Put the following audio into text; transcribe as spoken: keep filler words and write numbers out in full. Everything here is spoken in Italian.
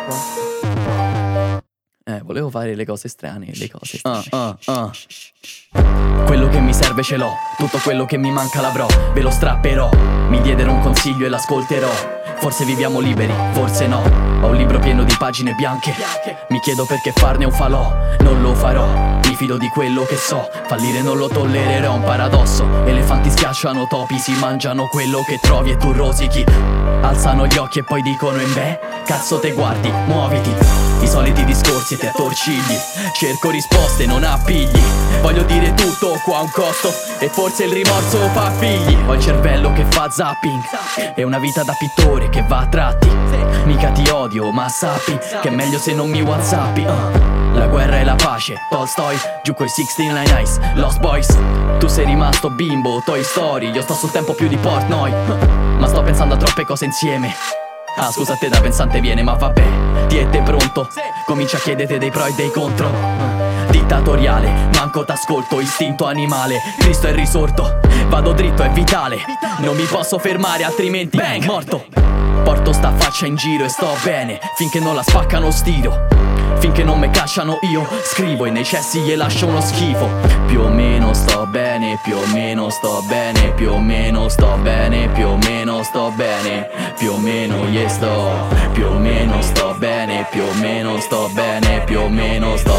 Eh, volevo fare le cose strane, le cose strane. Uh, uh, uh. Quello che mi serve ce l'ho, tutto quello che mi manca l'avrò. Ve lo strapperò, mi diedero un consiglio e l'ascolterò. Forse viviamo liberi, forse no. Ho un libro pieno di pagine bianche. Mi chiedo perché farne un falò. Non lo farò, mi fido di quello che so. Fallire non lo tollererò, un paradosso. Elefanti schiacciano topi, si mangiano quello che trovi e tu rosichi. Alzano gli occhi e poi dicono in beh, cazzo te guardi, muoviti. I soliti discorsi te attorcigli. Cerco risposte, non appigli. Voglio dire tutto, qua ha un costo. E forse il rimorso fa figli. Ho il cervello che fa zapping e una vita da pittore che va a tratti. Mica ti odio, ma sappi che è meglio se non mi whatsappi. uh. La guerra e la pace, Tolstoi, giù coi sessantanove Eyes, Lost Boys. Tu sei rimasto bimbo, Toy Story. Io sto sul tempo più di Portnoy, ma sto pensando a troppe cose insieme. Ah, scusa, a te da pensante viene, ma vabbè. Tiete pronto? Comincia a chiedete dei pro e dei contro. Dittatoriale, manco t'ascolto, istinto animale. Cristo è risorto, vado dritto, è vitale. Non mi posso fermare, altrimenti bang, morto. Porto sta faccia in giro e sto bene, finché non la spaccano stiro. Finché non me cacciano io scrivo e nei cessi gli lascio uno schifo. Più o meno sto bene, più o meno sto bene, più o meno sto bene, più o meno sto bene, più o meno gli sto, più o meno sto bene, più o meno sto bene, più o meno sto